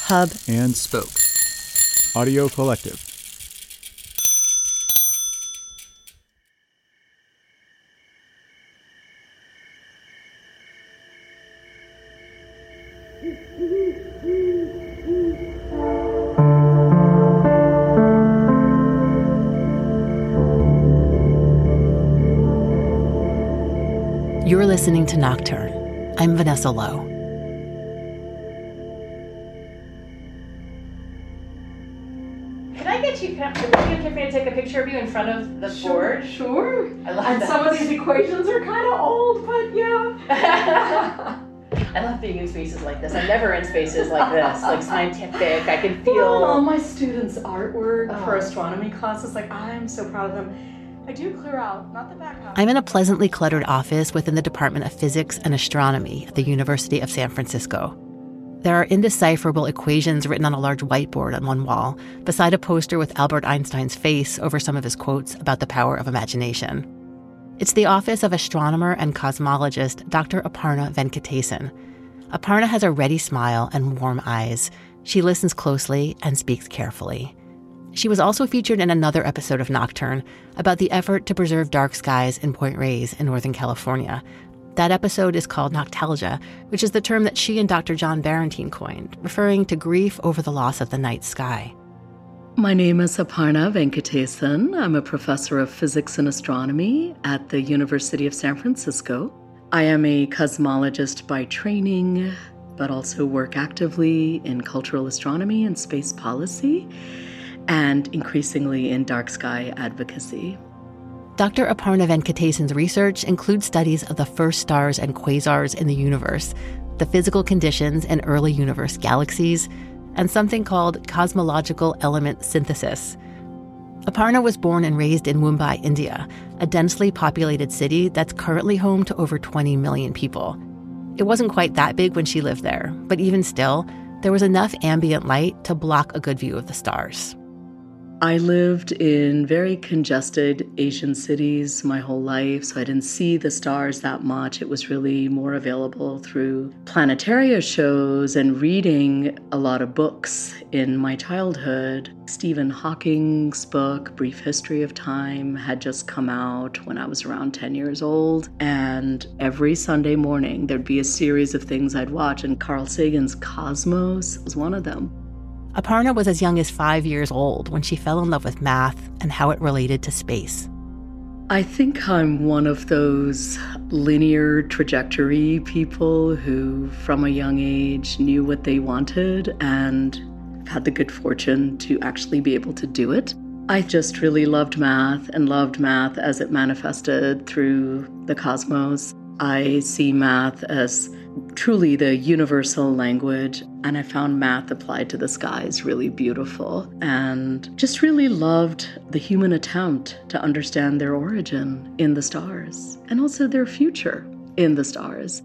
Hub, and Spoke. Audio Collective. You're listening to Nocturne. I'm Vanessa Lowe. Would you give me to take a picture of you in front of the board? Sure. I love and that. Some of these equations are kind of old, but yeah. I love being in spaces like this. I'm never in spaces like this, like scientific. I can feel... Well, all my students' artwork for astronomy classes, I'm so proud of them. I do clear out, not the back half. I'm in a pleasantly cluttered office within the Department of Physics and Astronomy at the University of San Francisco. There are indecipherable equations written on a large whiteboard on one wall, beside a poster with Albert Einstein's face over some of his quotes about the power of imagination. It's the office of astronomer and cosmologist Dr. Aparna Venkatesan. Aparna has a ready smile and warm eyes. She listens closely and speaks carefully. She was also featured in another episode of Nocturne about the effort to preserve dark skies in Point Reyes in Northern California. That episode is called Noctalgia, which is the term that she and Dr. John Barentine coined, referring to grief over the loss of the night sky. My name is Aparna Venkatesan. I'm a professor of physics and astronomy at the University of San Francisco. I am a cosmologist by training, but also work actively in cultural astronomy and space policy, and increasingly in dark sky advocacy. Dr. Aparna Venkatesan's research includes studies of the first stars and quasars in the universe, the physical conditions in early universe galaxies, and something called cosmological element synthesis. Aparna was born and raised in Mumbai, India, a densely populated city that's currently home to over 20 million people. It wasn't quite that big when she lived there, but even still, there was enough ambient light to block a good view of the stars. I lived in very congested Asian cities my whole life, so I didn't see the stars that much. It was really more available through planetaria shows and reading a lot of books in my childhood. Stephen Hawking's book, Brief History of Time, had just come out when I was around 10 years old. And every Sunday morning, there'd be a series of things I'd watch, and Carl Sagan's Cosmos was one of them. Aparna was as young as 5 years old when she fell in love with math and how it related to space. I think I'm one of those linear trajectory people who, from a young age, knew what they wanted and had the good fortune to actually be able to do it. I just really loved math and loved math as it manifested through the cosmos. I see math as truly the universal language, and I found math applied to the skies really beautiful, and just really loved the human attempt to understand their origin in the stars and also their future in the stars.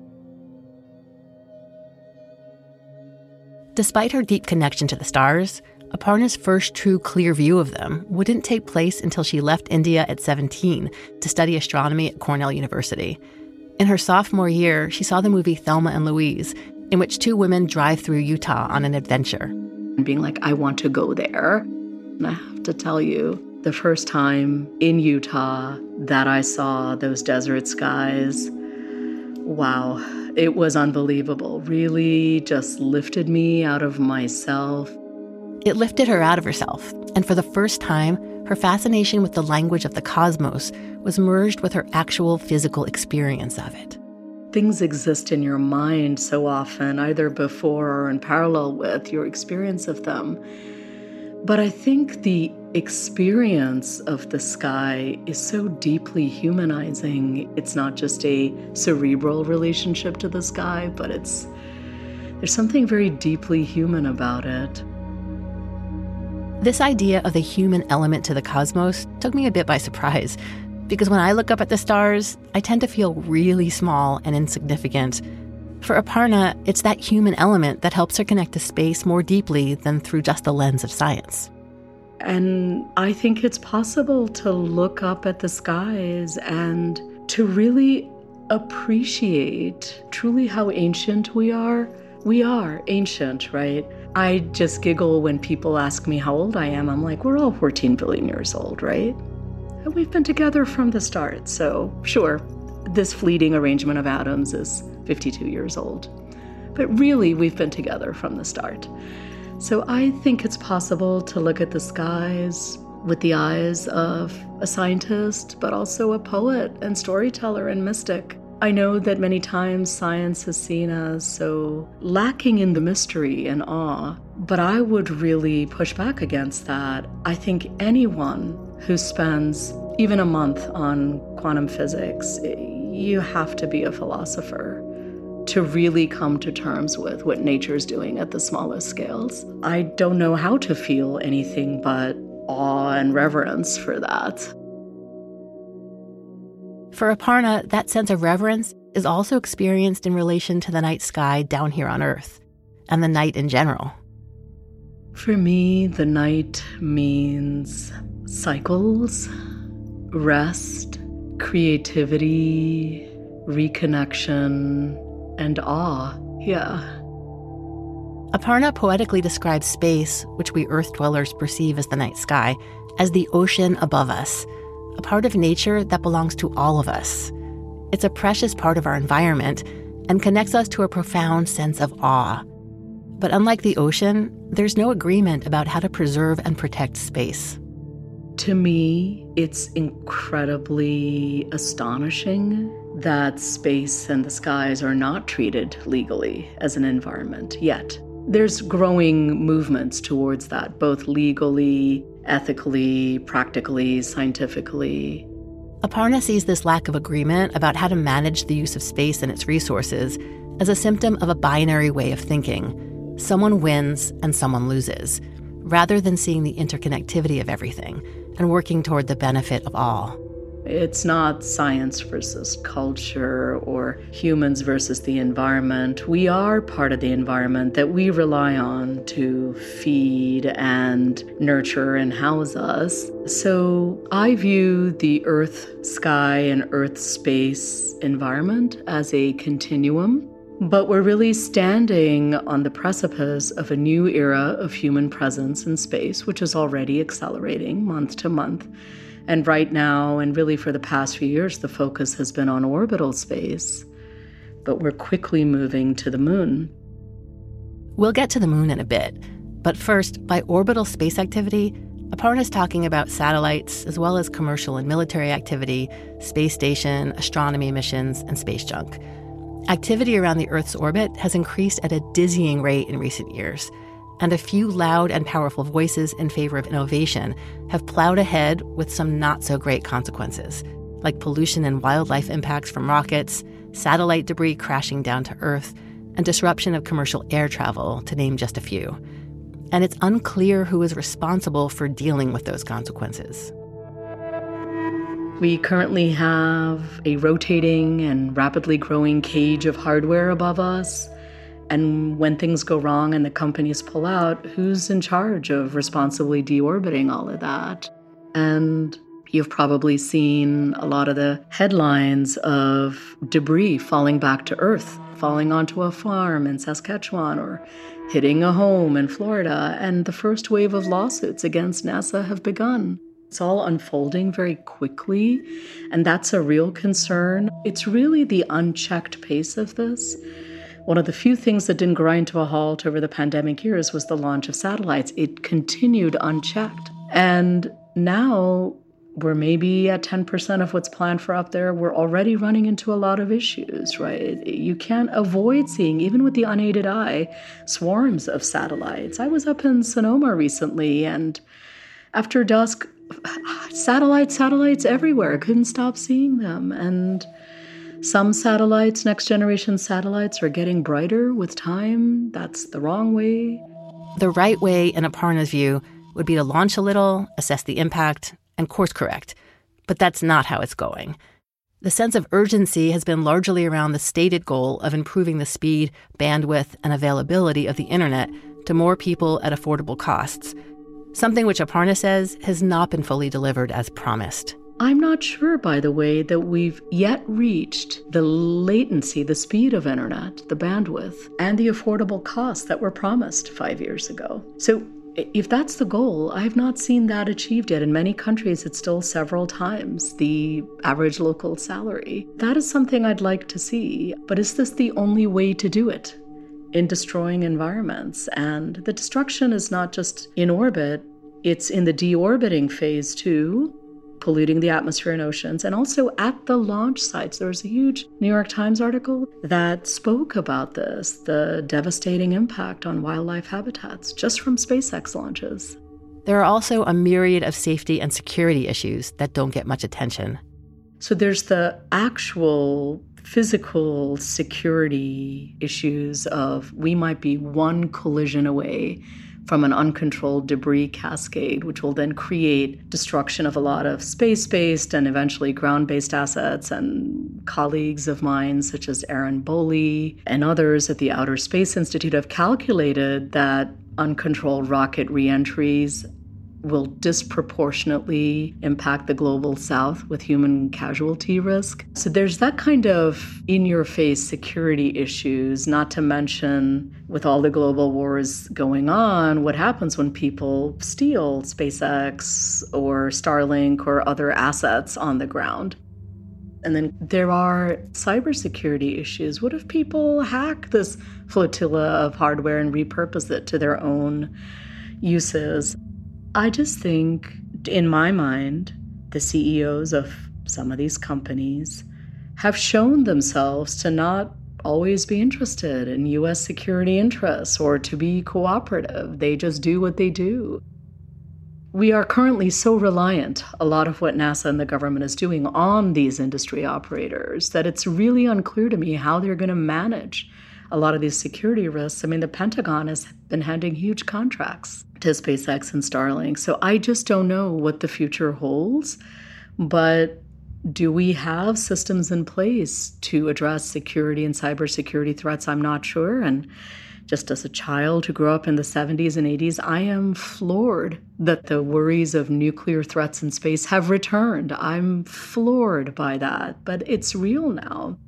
Despite her deep connection to the stars, Aparna's first true clear view of them wouldn't take place until she left India at 17 to study astronomy at Cornell University. In her sophomore year, she saw the movie Thelma and Louise, in which two women drive through Utah on an adventure. And being like, I want to go there. And I have to tell you, the first time in Utah that I saw those desert skies, wow, it was unbelievable. Really just lifted me out of myself. It lifted her out of herself, and for the first time, her fascination with the language of the cosmos was merged with her actual physical experience of it. Things exist in your mind so often, either before or in parallel with your experience of them. But I think the experience of the sky is so deeply humanizing. It's not just a cerebral relationship to the sky, but there's something very deeply human about it. This idea of the human element to the cosmos took me a bit by surprise, because when I look up at the stars, I tend to feel really small and insignificant. For Aparna, it's that human element that helps her connect to space more deeply than through just the lens of science. And I think it's possible to look up at the skies and to really appreciate truly how ancient we are We are ancient, right? I just giggle when people ask me how old I am. I'm like, we're all 14 billion years old, right? And we've been together from the start. So sure, this fleeting arrangement of atoms is 52 years old. But really, we've been together from the start. So I think it's possible to look at the skies with the eyes of a scientist, but also a poet and storyteller and mystic. I know that many times science is seen as so lacking in the mystery and awe, but I would really push back against that. I think anyone who spends even a month on quantum physics, you have to be a philosopher to really come to terms with what nature's doing at the smallest scales. I don't know how to feel anything but awe and reverence for that. For Aparna, that sense of reverence is also experienced in relation to the night sky down here on Earth, and the night in general. For me, the night means cycles, rest, creativity, reconnection, and awe. Yeah. Aparna poetically describes space, which we Earth dwellers perceive as the night sky, as the ocean above us, a part of nature that belongs to all of us. It's a precious part of our environment and connects us to a profound sense of awe. But unlike the ocean, there's no agreement about how to preserve and protect space. To me, it's incredibly astonishing that space and the skies are not treated legally as an environment yet. There's growing movements towards that, both legally, ethically, practically, scientifically. Aparna sees this lack of agreement about how to manage the use of space and its resources as a symptom of a binary way of thinking. Someone wins and someone loses, rather than seeing the interconnectivity of everything and working toward the benefit of all. It's not science versus culture or humans versus the environment. We are part of the environment that we rely on to feed and nurture and house us. So I view the Earth sky and Earth space environment as a continuum. But we're really standing on the precipice of a new era of human presence in space, which is already accelerating month to month. And right now, and really for the past few years, the focus has been on orbital space. But we're quickly moving to the moon. We'll get to the moon in a bit. But first, by orbital space activity, Aparna's talking about satellites, as well as commercial and military activity, space station, astronomy missions, and space junk. Activity around the Earth's orbit has increased at a dizzying rate in recent years, and a few loud and powerful voices in favor of innovation have plowed ahead with some not-so-great consequences, like pollution and wildlife impacts from rockets, satellite debris crashing down to Earth, and disruption of commercial air travel, to name just a few. And it's unclear who is responsible for dealing with those consequences. We currently have a rotating and rapidly growing cage of hardware above us. And when things go wrong and the companies pull out, who's in charge of responsibly deorbiting all of that? And you've probably seen a lot of the headlines of debris falling back to Earth, falling onto a farm in Saskatchewan or hitting a home in Florida. And the first wave of lawsuits against NASA have begun. It's all unfolding very quickly, and that's a real concern. It's really the unchecked pace of this. One of the few things that didn't grind to a halt over the pandemic years was the launch of satellites. It continued unchecked. And now we're maybe at 10% of what's planned for up there. We're already running into a lot of issues, right? You can't avoid seeing, even with the unaided eye, swarms of satellites. I was up in Sonoma recently, and after dusk, satellites everywhere. I couldn't stop seeing them. And some satellites, next generation satellites, are getting brighter with time. That's the wrong way. The right way, in Aparna's view, would be to launch a little, assess the impact, and course correct. But that's not how it's going. The sense of urgency has been largely around the stated goal of improving the speed, bandwidth, and availability of the internet to more people at affordable costs, something which Aparna says has not been fully delivered as promised. I'm not sure, by the way, that we've yet reached the latency, the speed of internet, the bandwidth, and the affordable costs that were promised 5 years ago. So if that's the goal, I have not seen that achieved yet. In many countries, it's still several times the average local salary. That is something I'd like to see. But is this the only way to do it in destroying environments? And the destruction is not just in orbit, it's in the deorbiting phase too, polluting the atmosphere and oceans, and also at the launch sites. There was a huge New York Times article that spoke about this, the devastating impact on wildlife habitats just from SpaceX launches. There are also a myriad of safety and security issues that don't get much attention. So there's the actual physical security issues of we might be one collision away from an uncontrolled debris cascade, which will then create destruction of a lot of space-based and eventually ground-based assets. And colleagues of mine, such as Aaron Boley and others at the Outer Space Institute, have calculated that uncontrolled rocket reentries will disproportionately impact the global south with human casualty risk. So there's that kind of in-your-face security issues, not to mention with all the global wars going on, what happens when people steal SpaceX or Starlink or other assets on the ground. And then there are cybersecurity issues. What if people hack this flotilla of hardware and repurpose it to their own uses? I just think, in my mind, the CEOs of some of these companies have shown themselves to not always be interested in U.S. security interests or to be cooperative. They just do what they do. We are currently so reliant, a lot of what NASA and the government is doing, on these industry operators that it's really unclear to me how they're going to manage a lot of these security risks. I mean, the Pentagon has been handing huge contracts to SpaceX and Starlink. So I just don't know what the future holds. But do we have systems in place to address security and cybersecurity threats? I'm not sure. And just as a child who grew up in the 70s and 80s, I am floored that the worries of nuclear threats in space have returned. I'm floored by that. But it's real now.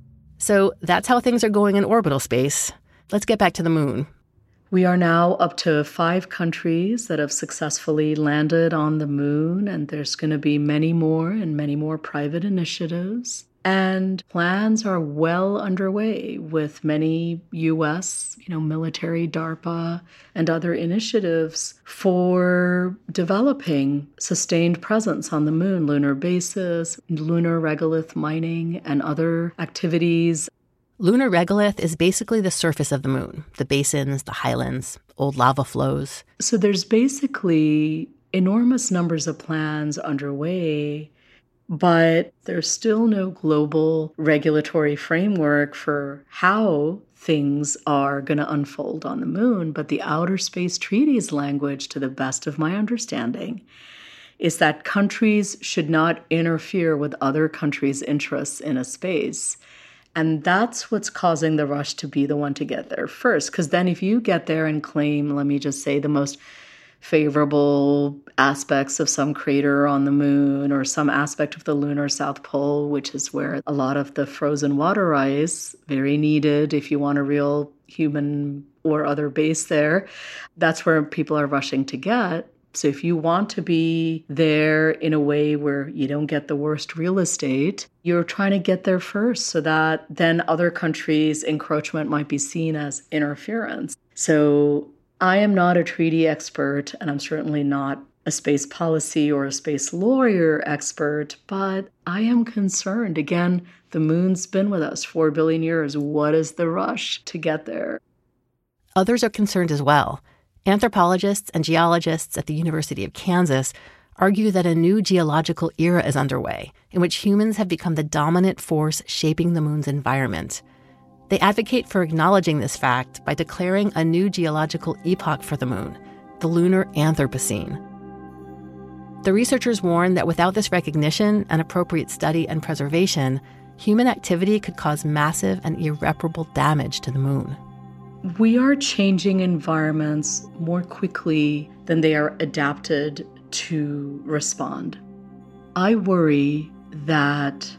So that's how things are going in orbital space. Let's get back to the moon. We are now up to 5 countries that have successfully landed on the moon, and there's going to be many more and many more private initiatives. And plans are well underway with many U.S., military, DARPA, and other initiatives for developing sustained presence on the moon, lunar bases, lunar regolith mining, and other activities. Lunar regolith is basically the surface of the moon, the basins, the highlands, old lava flows. So there's basically enormous numbers of plans underway, but there's still no global regulatory framework for how things are going to unfold on the moon. But the Outer Space Treaty's language, to the best of my understanding, is that countries should not interfere with other countries' interests in a space. And that's what's causing the rush to be the one to get there first. Because then if you get there and claim, let me just say, the most favorable aspects of some crater on the moon or some aspect of the lunar South Pole, which is where a lot of the frozen water ice, very needed if you want a real human or other base there, that's where people are rushing to get. So if you want to be there in a way where you don't get the worst real estate, you're trying to get there first so that then other countries' encroachment might be seen as interference. So I am not a treaty expert, and I'm certainly not a space policy or a space lawyer expert, but I am concerned. Again, the moon's been with us 4 billion years. What is the rush to get there? Others are concerned as well. Anthropologists and geologists at the University of Kansas argue that a new geological era is underway, in which humans have become the dominant force shaping the moon's environment. They advocate for acknowledging this fact by declaring a new geological epoch for the moon, the lunar Anthropocene. The researchers warn that without this recognition and appropriate study and preservation, human activity could cause massive and irreparable damage to the moon. We are changing environments more quickly than they are adapted to respond. I worry that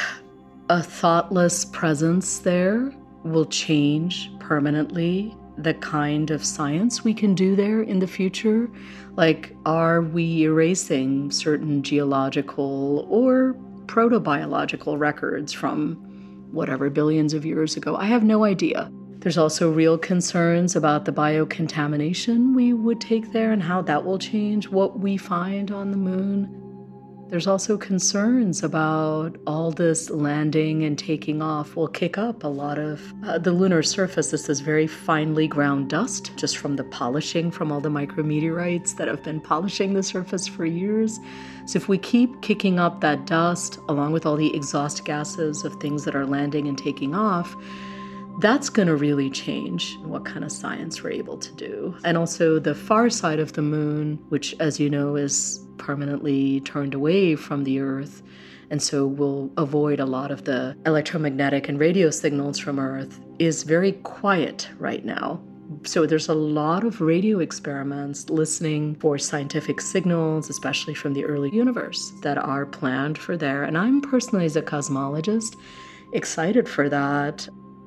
a thoughtless presence there will change permanently the kind of science we can do there in the future. Like, are we erasing certain geological or protobiological records from whatever billions of years ago? I have no idea. There's also real concerns about the biocontamination we would take there and how that will change what we find on the moon. There's also concerns about all this landing and taking off will kick up a lot of the lunar surface. This is very finely ground dust just from the polishing from all the micrometeorites that have been polishing the surface for years. So if we keep kicking up that dust along with all the exhaust gases of things that are landing and taking off, that's going to really change what kind of science we're able to do. And also the far side of the moon, which, as you know, is permanently turned away from the Earth, and so will avoid a lot of the electromagnetic and radio signals from Earth, is very quiet right now. So there's a lot of radio experiments listening for scientific signals, especially from the early universe, that are planned for there. And I'm personally, as a cosmologist, excited for that.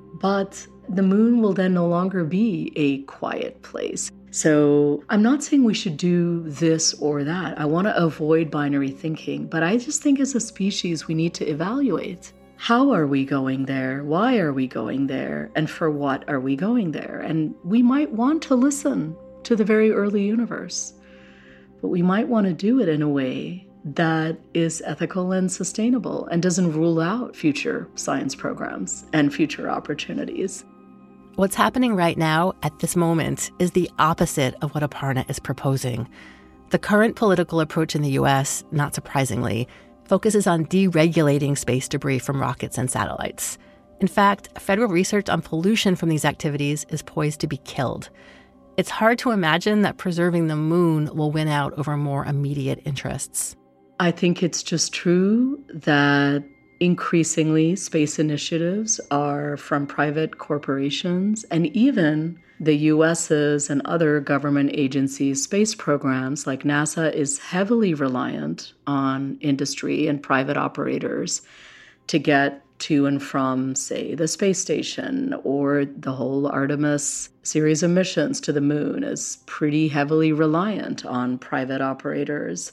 But the moon will then no longer be a quiet place. So I'm not saying we should do this or that. I want to avoid binary thinking, but I just think as a species, we need to evaluate. How are we going there? Why are we going there? And for what are we going there? And we might want to listen to the very early universe, but we might want to do it in a way that is ethical and sustainable and doesn't rule out future science programs and future opportunities. What's happening right now at this moment is the opposite of what Aparna is proposing. The current political approach in the U.S., not surprisingly, focuses on deregulating space debris from rockets and satellites. In fact, federal research on pollution from these activities is poised to be killed. It's hard to imagine that preserving the moon will win out over more immediate interests. I think it's just true that increasingly space initiatives are from private corporations, and even the US's and other government agencies' space programs like NASA is heavily reliant on industry and private operators to get to and from, say, the space station, or the whole Artemis series of missions to the moon is pretty heavily reliant on private operators.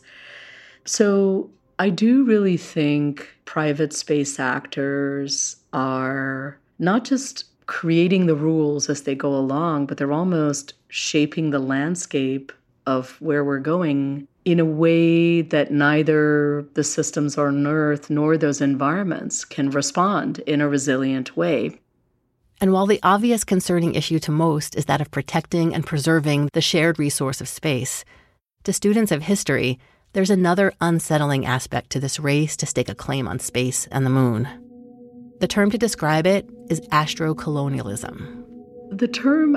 So I do really think private space actors are not just creating the rules as they go along, but they're almost shaping the landscape of where we're going in a way that neither the systems on Earth nor those environments can respond in a resilient way. And while the obvious concerning issue to most is that of protecting and preserving the shared resource of space, to students of history, there's another unsettling aspect to this race to stake a claim on space and the moon. The term to describe it is astrocolonialism. The term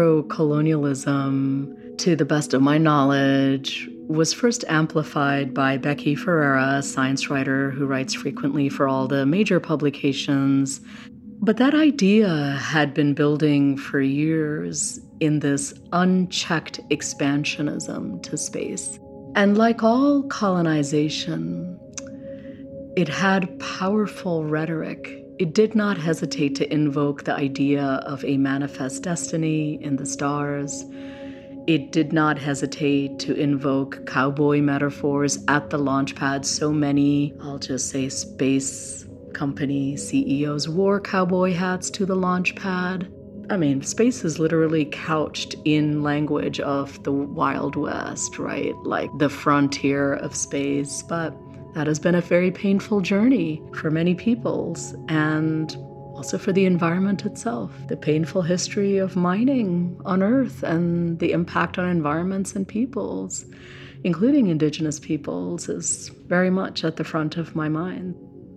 astrocolonialism, to the best of my knowledge, was first amplified by Becky Ferreira, a science writer who writes frequently for all the major publications. But that idea had been building for years in this unchecked expansionism to space. And like all colonization, it had powerful rhetoric. It did not hesitate to invoke the idea of a manifest destiny in the stars. It did not hesitate to invoke cowboy metaphors at the launch pad. So many, I'll just say, space company CEOs wore cowboy hats to the launch pad. I mean, space is literally couched in language of the Wild West, right? Like the frontier of space. But that has been a very painful journey for many peoples, and also for the environment itself. The painful history of mining on Earth and the impact on environments and peoples, including indigenous peoples, is very much at the front of my mind.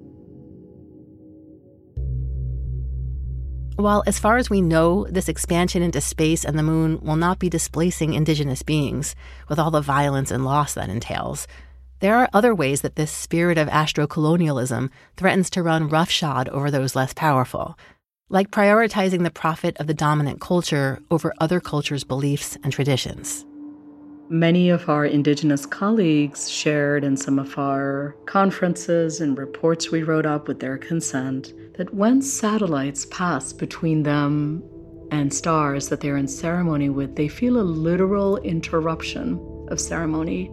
While, as far as we know, this expansion into space and the moon will not be displacing indigenous beings, with all the violence and loss that entails, there are other ways that this spirit of astrocolonialism threatens to run roughshod over those less powerful, like prioritizing the profit of the dominant culture over other cultures' beliefs and traditions. Many of our Indigenous colleagues shared in some of our conferences and reports we wrote up with their consent that when satellites pass between them and stars that they're in ceremony with, they feel a literal interruption of ceremony.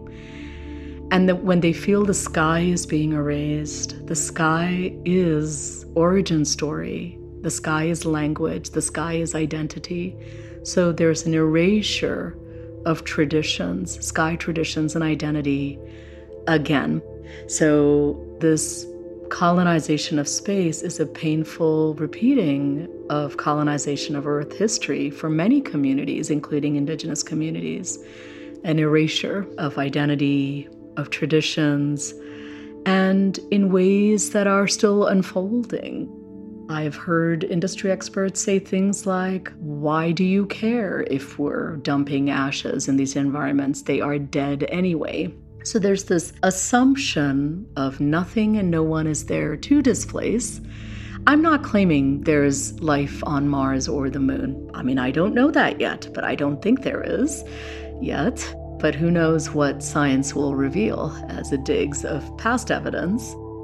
And that when they feel the sky is being erased, the sky is origin story, the sky is language, the sky is identity. So there's an erasure of traditions, sky traditions and identity again. So this colonization of space is a painful repeating of colonization of Earth history for many communities, including Indigenous communities. An erasure of identity, of traditions, and in ways that are still unfolding. I've heard industry experts say things like, why do you care if we're dumping ashes in these environments? They are dead anyway. So there's this assumption of nothing and no one is there to displace. I'm not claiming there's life on Mars or the moon. I mean, I don't know that yet, but I don't think there is yet. But who knows what science will reveal as it digs of past evidence.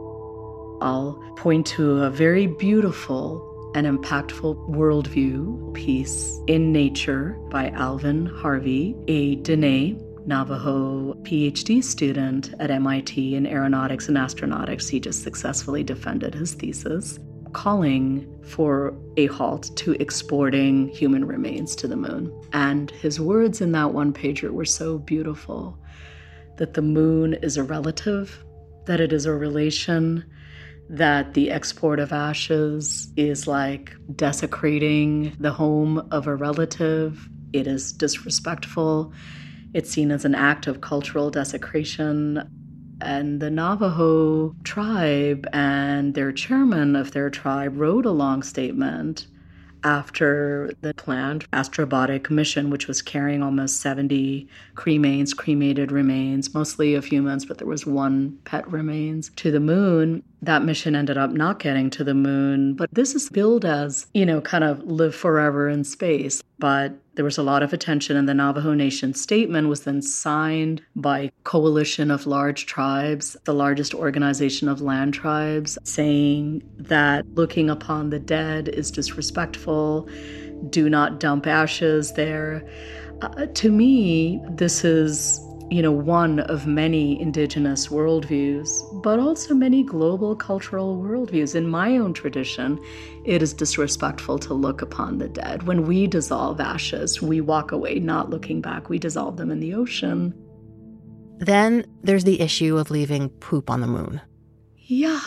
I'll point to a very beautiful and impactful worldview piece in Nature by Alvin Harvey, a Dene Navajo PhD student at MIT in aeronautics and astronautics. He just successfully defended his thesis, calling for a halt to exporting human remains to the moon. And his words in that one-pager were so beautiful, that the moon is a relative, that it is a relation, that the export of ashes is like desecrating the home of a relative. It is disrespectful. It's seen as an act of cultural desecration. And the Navajo tribe and their chairman of their tribe wrote a long statement after the planned Astrobotic mission, which was carrying almost 70 cremated remains, mostly of humans, but there was one pet remains, to the moon. That mission ended up not getting to the moon. But this is billed as, kind of live forever in space. But there was a lot of attention, and the Navajo Nation statement was then signed by a coalition of large tribes, the largest organization of land tribes, saying that looking upon the dead is disrespectful, do not dump ashes there. To me, this is, one of many Indigenous worldviews, but also many global cultural worldviews. In my own tradition, it is disrespectful to look upon the dead. When we dissolve ashes, we walk away, not looking back. We dissolve them in the ocean. Then there's the issue of leaving poop on the moon. Yeah.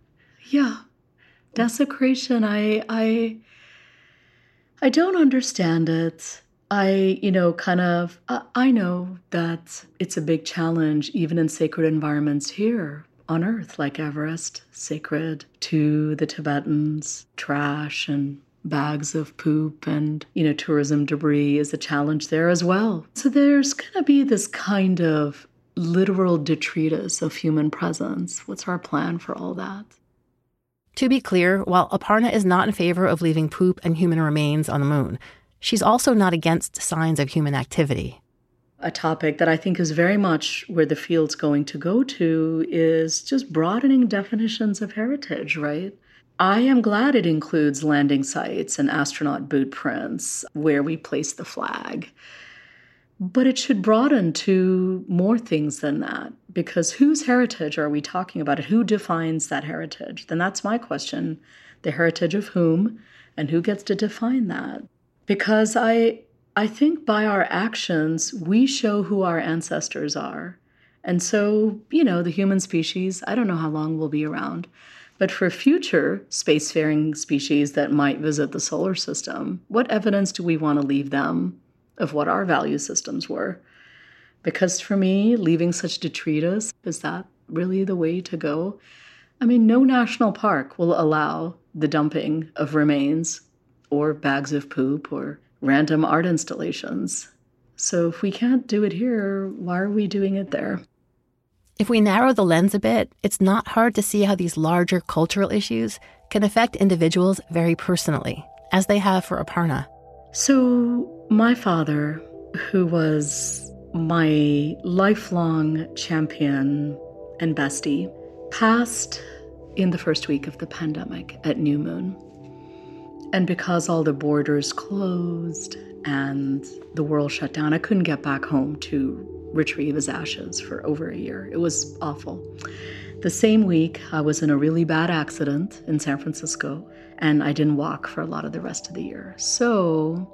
Desecration, I don't understand it. I know that it's a big challenge, even in sacred environments here on Earth, like Everest, sacred to the Tibetans. Trash and bags of poop and, tourism debris is a challenge there as well. So there's going to be this kind of literal detritus of human presence. What's our plan for all that? To be clear, while Aparna is not in favor of leaving poop and human remains on the moon, she's also not against signs of human activity. A topic that I think is very much where the field's going to go to is just broadening definitions of heritage, right? I am glad it includes landing sites and astronaut boot prints where we place the flag. But it should broaden to more things than that, because whose heritage are we talking about? Who defines that heritage? Then that's my question. The heritage of whom, and who gets to define that? Because I think by our actions, we show who our ancestors are. And so, the human species, I don't know how long we'll be around, but for future spacefaring species that might visit the solar system, what evidence do we want to leave them of what our value systems were? Because for me, leaving such detritus, is that really the way to go? I mean, no national park will allow the dumping of remains or bags of poop or random art installations. So if we can't do it here, why are we doing it there? If we narrow the lens a bit, it's not hard to see how these larger cultural issues can affect individuals very personally, as they have for Aparna. So my father, who was my lifelong champion and bestie, passed in the first week of the pandemic at New Moon. And because all the borders closed and the world shut down, I couldn't get back home to retrieve his ashes for over a year. It was awful. The same week, I was in a really bad accident in San Francisco, and I didn't walk for a lot of the rest of the year. So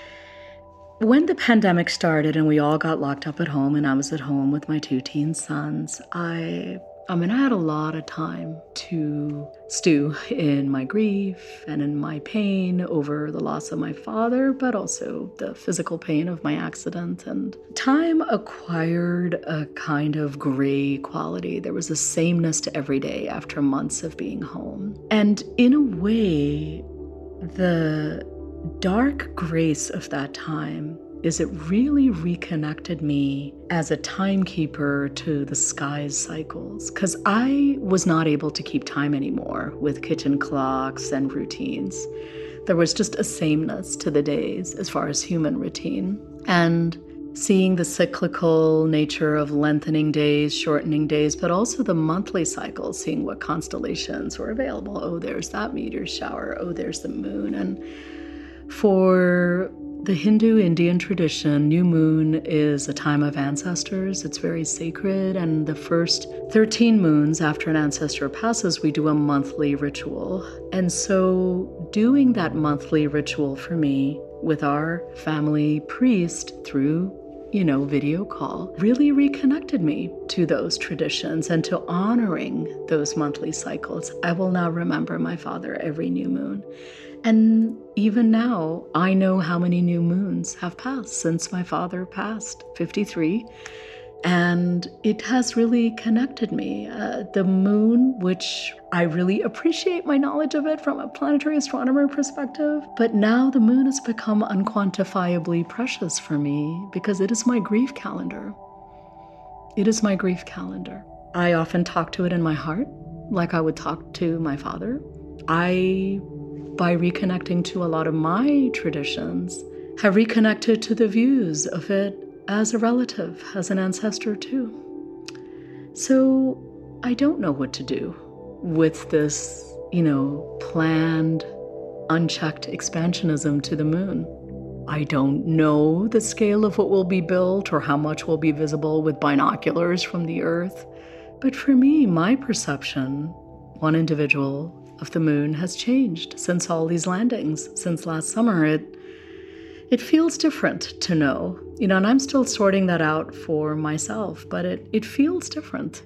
when the pandemic started and we all got locked up at home and I was at home with my 2 teen sons, I had a lot of time to stew in my grief and in my pain over the loss of my father, but also the physical pain of my accident. And time acquired a kind of gray quality. There was a sameness to every day after months of being home. And in a way, the dark grace of that time is it really reconnected me as a timekeeper to the sky's cycles, because I was not able to keep time anymore with kitchen clocks and routines. There was just a sameness to the days as far as human routine. And seeing the cyclical nature of lengthening days, shortening days, but also the monthly cycles, seeing what constellations were available. Oh, there's that meteor shower. Oh, there's the moon. And for the Hindu Indian tradition, New Moon is a time of ancestors. It's very sacred. And the first 13 moons after an ancestor passes, we do a monthly ritual. And so doing that monthly ritual for me with our family priest through, video call, really reconnected me to those traditions and to honoring those monthly cycles. I will now remember my father every new moon. And even now, I know how many new moons have passed since my father passed, 53. And it has really connected me. The moon, which I really appreciate my knowledge of it from a planetary astronomer perspective, but now the moon has become unquantifiably precious for me because it is my grief calendar. It is my grief calendar. I often talk to it in my heart, like I would talk to my father. By reconnecting to a lot of my traditions, have reconnected to the views of it as a relative, as an ancestor too. So I don't know what to do with this, planned, unchecked expansionism to the moon. I don't know the scale of what will be built or how much will be visible with binoculars from the Earth. But for me, my perception, one individual of the moon, has changed since all these landings, since last summer. It feels different to know, and I'm still sorting that out for myself, but it feels different.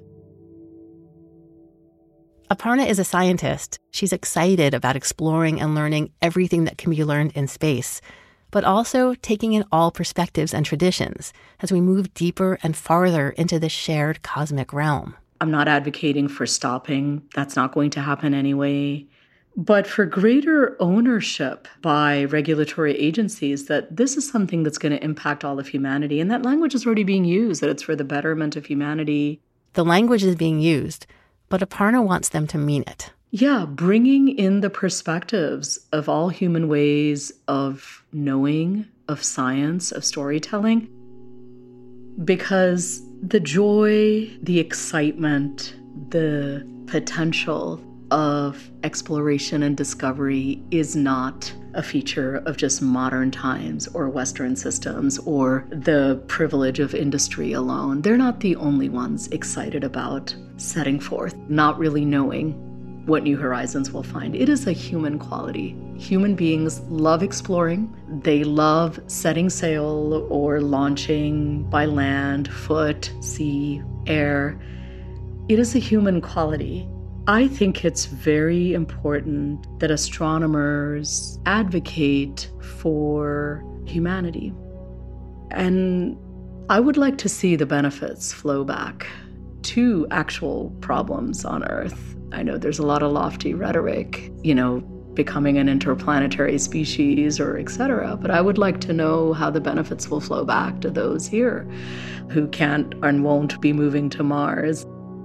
Aparna is a scientist. She's excited about exploring and learning everything that can be learned in space, but also taking in all perspectives and traditions as we move deeper and farther into the shared cosmic realm. I'm not advocating for stopping. That's not going to happen anyway. But for greater ownership by regulatory agencies that this is something that's going to impact all of humanity. And that language is already being used, that it's for the betterment of humanity. The language is being used, but Aparna wants them to mean it. Yeah, bringing in the perspectives of all human ways of knowing, of science, of storytelling. Because the joy, the excitement, the potential of exploration and discovery is not a feature of just modern times or Western systems or the privilege of industry alone. They're not the only ones excited about setting forth, not really knowing what new horizons we'll find. It is a human quality. Human beings love exploring. They love setting sail or launching by land, foot, sea, air. It is a human quality. I think it's very important that astronomers advocate for humanity. And I would like to see the benefits flow back to actual problems on Earth. I know there's a lot of lofty rhetoric, becoming an interplanetary species or et cetera, but I would like to know how the benefits will flow back to those here who can't and won't be moving to Mars.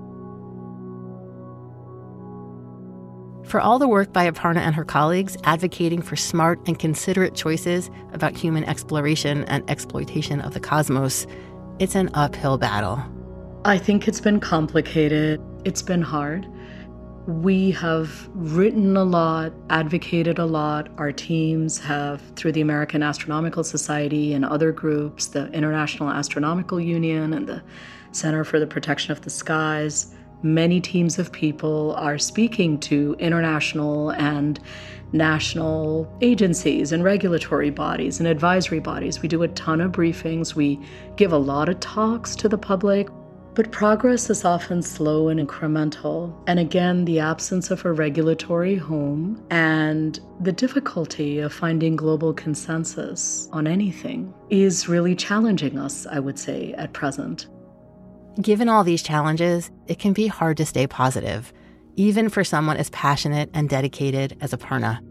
For all the work by Aparna and her colleagues advocating for smart and considerate choices about human exploration and exploitation of the cosmos, it's an uphill battle. I think it's been complicated. It's been hard. We have written a lot, advocated a lot. Our teams have, through the American Astronomical Society and other groups, the International Astronomical Union and the Center for the Protection of the Skies, many teams of people are speaking to international and national agencies and regulatory bodies and advisory bodies. We do a ton of briefings. We give a lot of talks to the public. But progress is often slow and incremental. And again, the absence of a regulatory home and the difficulty of finding global consensus on anything is really challenging us, I would say, at present. Given all these challenges, it can be hard to stay positive, even for someone as passionate and dedicated as Aparna.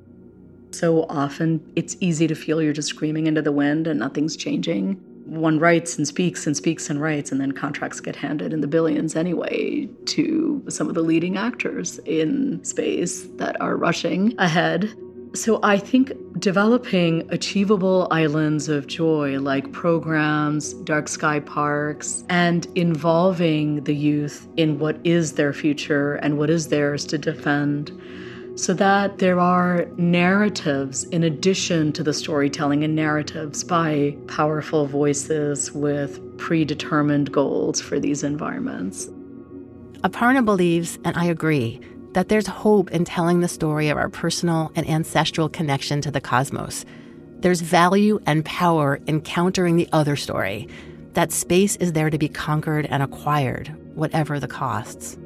So often, it's easy to feel you're just screaming into the wind and nothing's changing. One writes and speaks and speaks and writes, and then contracts get handed in the billions anyway to some of the leading actors in space that are rushing ahead. So I think developing achievable islands of joy like programs, dark sky parks, and involving the youth in what is their future and what is theirs to defend, so that there are narratives in addition to the storytelling and narratives by powerful voices with predetermined goals for these environments. Aparna believes, and I agree, that there's hope in telling the story of our personal and ancestral connection to the cosmos. There's value and power in countering the other story, that space is there to be conquered and acquired, whatever the costs.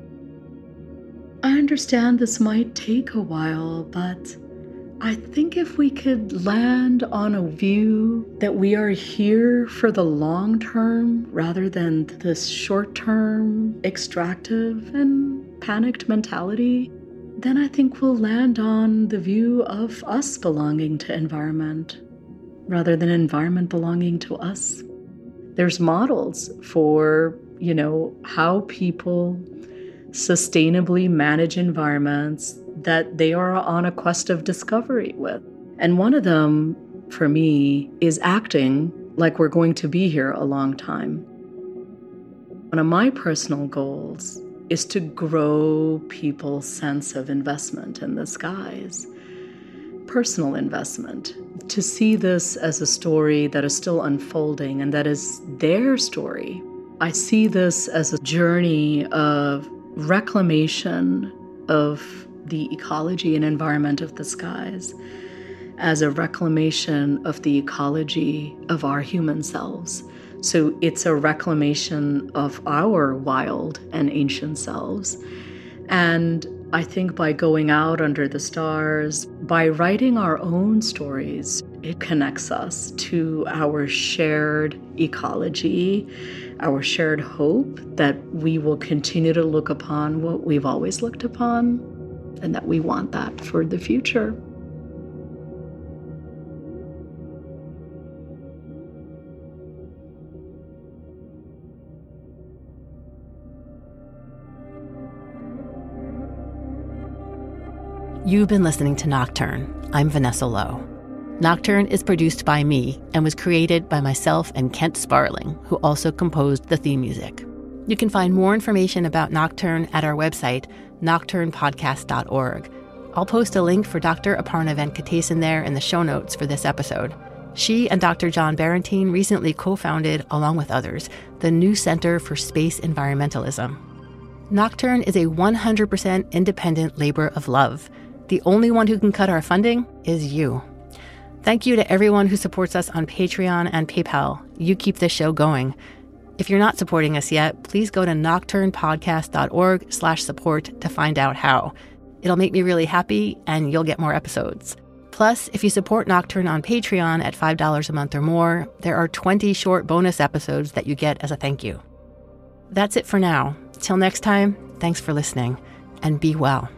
I understand this might take a while, but I think if we could land on a view that we are here for the long term rather than this short term, extractive and panicked mentality, then I think we'll land on the view of us belonging to environment rather than environment belonging to us. There's models for, how people sustainably manage environments that they are on a quest of discovery with. And one of them, for me, is acting like we're going to be here a long time. One of my personal goals is to grow people's sense of investment in the skies, personal investment, to see this as a story that is still unfolding and that is their story. I see this as a journey of reclamation of the ecology and environment of the skies, as a reclamation of the ecology of our human selves. So it's a reclamation of our wild and ancient selves. And I think by going out under the stars, by writing our own stories, it connects us to our shared ecology, our shared hope that we will continue to look upon what we've always looked upon, and that we want that for the future. You've been listening to Nocturne. I'm Vanessa Lowe. Nocturne is produced by me and was created by myself and Kent Sparling, who also composed the theme music. You can find more information about Nocturne at our website, nocturnepodcast.org. I'll post a link for Dr. Aparna Venkatesan there in the show notes for this episode. She and Dr. John Barentine recently co-founded, along with others, the New Center for Space Environmentalism. Nocturne is a 100% independent labor of love. The only one who can cut our funding is you. Thank you to everyone who supports us on Patreon and PayPal. You keep this show going. If you're not supporting us yet, please go to nocturnepodcast.org/support to find out how. It'll make me really happy, and you'll get more episodes. Plus, if you support Nocturne on Patreon at $5 a month or more, there are 20 short bonus episodes that you get as a thank you. That's it for now. Till next time, thanks for listening, and be well.